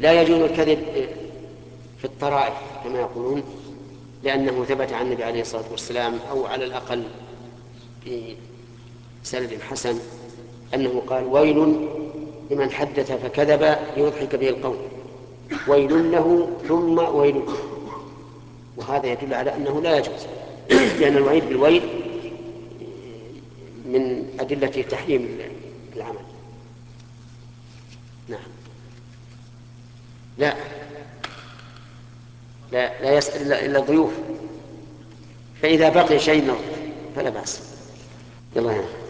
لا يجوز الكذب في الطرائف كما يقولون، لأنه ثبت عن النبي عليه الصلاة والسلام، أو على الأقل بسند حسن، أنه قال: ويل لمن حدث فكذب ليضحك به القوم، ويل له ثم ويل له. وهذا يدل على أنه لا يجوز، لأن الوعيد بالويل من أدلة تحريم العمل. نعم. لا، لا يسأل إلا الضيوف، فإذا بقي شيء فلا بأس. يلا.